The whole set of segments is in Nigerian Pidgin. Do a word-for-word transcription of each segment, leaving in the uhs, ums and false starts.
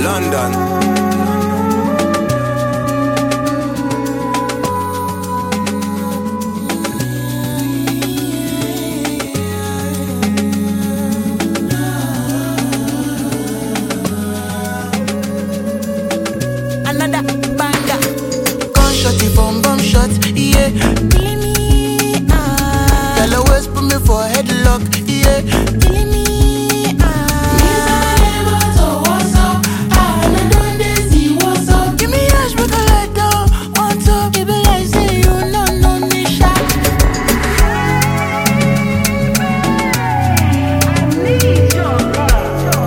London. Another banger. Gunshot, bomb bomb shot, yeah. Killing me, ah. Girl always put me for headlock, yeah. Killing me, ah. Me never so what's up, ah. I don't dey see what's up. Give me ash, make I let down on top. Baby, I say you no no me shot. I need your love.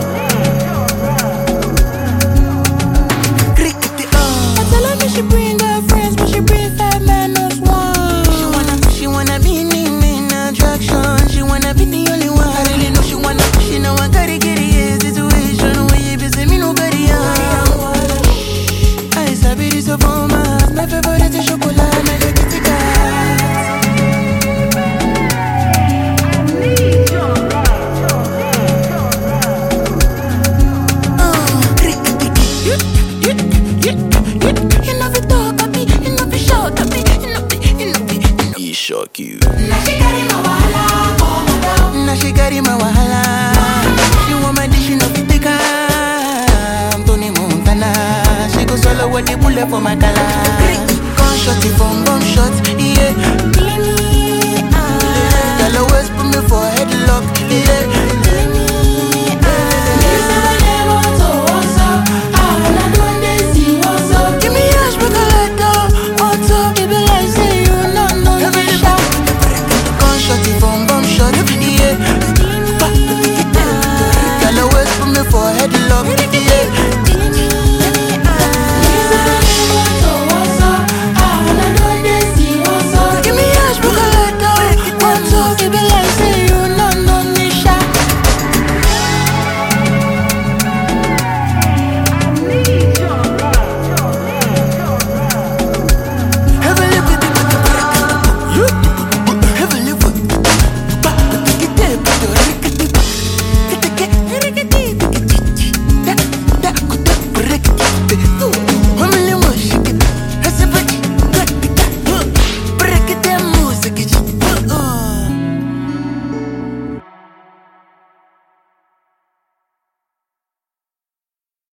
Cricket, oh. Tell her me she bring her friends, but she bring five minus one. She wanna, she wanna be me, main attraction. She wanna be the only one. I really know she wanna, she know I gotta get it. Yeah, situation where you busy, me nobody else. I sabi this of all my, my favorite is chocolate, my favorite is gas. I need your love. Uh, cricket, you, you, you, you, you know it talk, I be, you know it shout, I be, you know it, you know it, you know it. He shock you. Now she got in my wahala, oh my God. Now she got in my wahala. She want my dish, she know fit take her. Tony Montana, she go solo with the bullet for my dollar.